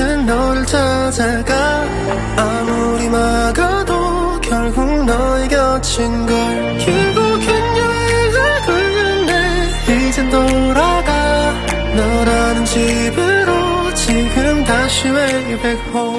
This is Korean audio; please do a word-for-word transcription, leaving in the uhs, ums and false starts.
어디든 너를 찾아가. 아무리 막아도 결국 너의 곁인 걸. 결국엔 여행을 돌렸네. 이젠 돌아가 너라는 집으로. 지금 다시 way back home.